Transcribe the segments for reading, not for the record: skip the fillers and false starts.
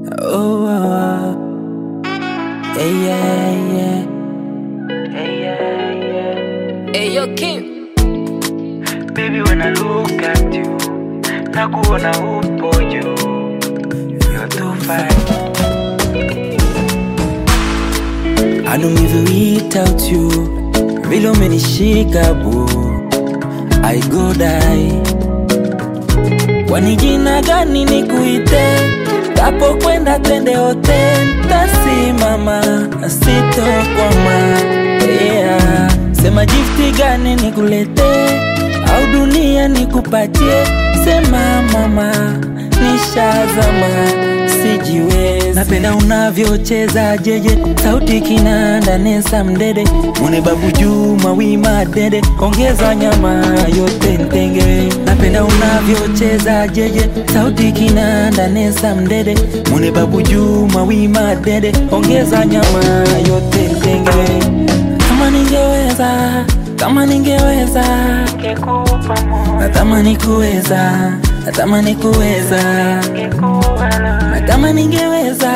Oh, yeah. Hey, yo, Kim. Baby, when I look at you, nakuona upo juu. You're too fine. I don't even eat out you. Vile umenishika boo, I go die. Kwani jina gani nikuite? Tapo kwenda twende hotel, tasimama sitokwama. Yeah. Sema gifti gani nikulete, au dunia nikupatie. Sema mama, nishazama, sijiwezi. Napenda unavyocheza jeje, sauti kinanda nesa mdede. Mune babu Juma wima dede, ongeza nyama yote ntenge. Napenda unavyocheza jeje, sauti kinanda nesa mdede. Mune babu Juma wima dede, ongeza nyama yote ntenge. Kama ningeweza Ngekupa moyo, natamani kuweza na kama ningeweza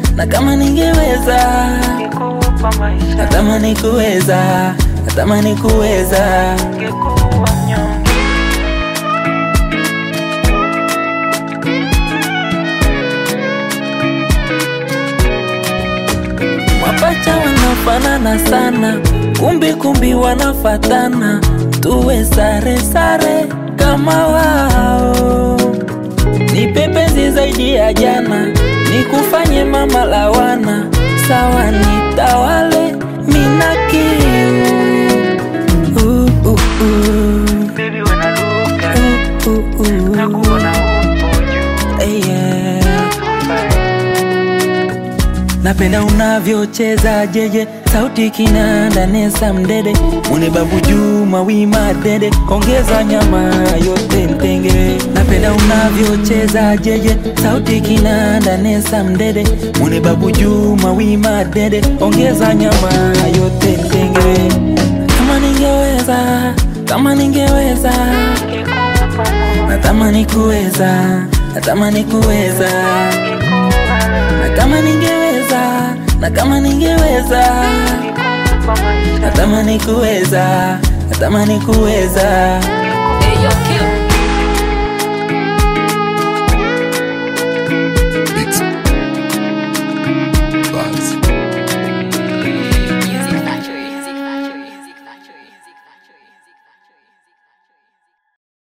ngekupa maisha, natamani kuweza ngekuwa mnyonge. Mapacha wanafanana sana, kumbi wanafatana. Tuwe sare kama wao. Nipe penzi zaidi ya jana, nikufanye mama lawana. Sawa nitawale mina kiu. Baby, when I look at you, nakuona upo juu. Yeah. Too fine. Napenda unavyocheza jeje, sauti kinanda nesa mdede. Mune babu Juma wima dede, ongeza nyama yote ntenge. Napenda unavyocheza jeje, sauti kinanda nesa mdede. Mune babu Juma wima dede, ongeza nyama yote ntenge. Kama ningeweza Ngekupa moyo, natamani kuweza na kama ningeweza ngekupa maisha, natamani kuweza